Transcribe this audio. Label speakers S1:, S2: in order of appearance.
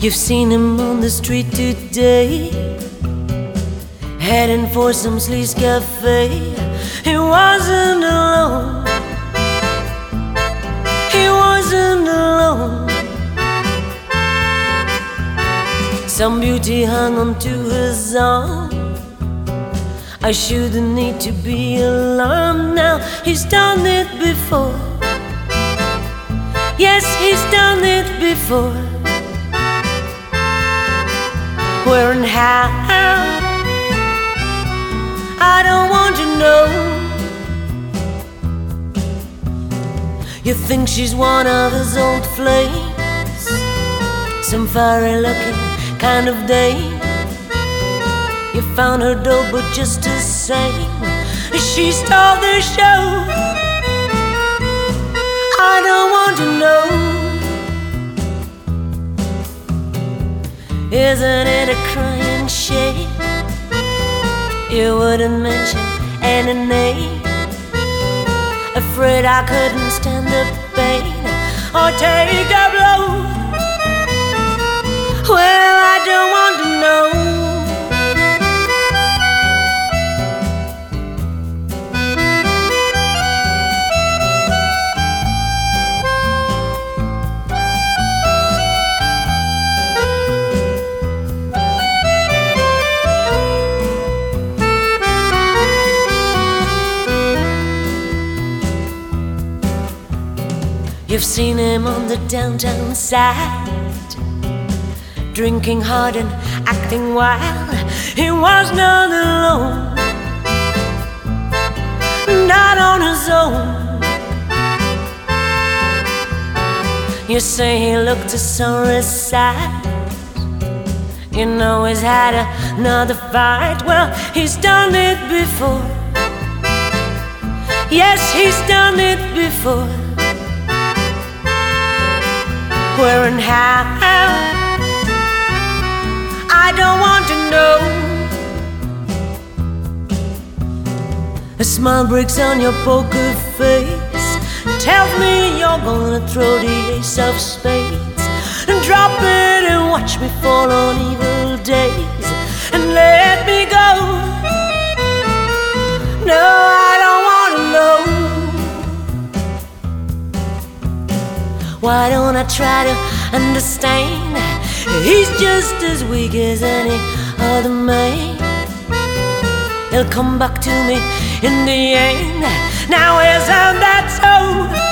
S1: You've seen him on the street today, heading for some sleaze cafe. He wasn't alone. He wasn't alone. Some beauty hung onto his arm. I shouldn't need to be alarmed now. He's done it before. Yes, he's done it before. Where and how, I don't want to know. You think she's one of his old flames, some fiery looking kind of dame. You found her dope, but just the same, she stole the show. I don't want to know. Isn't it a crying shame you wouldn't mention any name? Afraid I couldn't stand the pain or take a blow. Well, I don't want to know. You've seen him on the downtown side, drinking hard and acting wild. He was not alone, not on his own. You say he looked a sorry sight. You know he's had another fight. Well, he's done it before. Yes, he's done it before. Where and how, I don't want to know. A smile breaks on your poker face, tells me you're gonna throw the ace of spades and drop it and watch me fall on evil days and let me go. No, I don't want to know. Why don't I try to understand? He's just as weak as any other man. He'll come back to me in the end. Now isn't that so?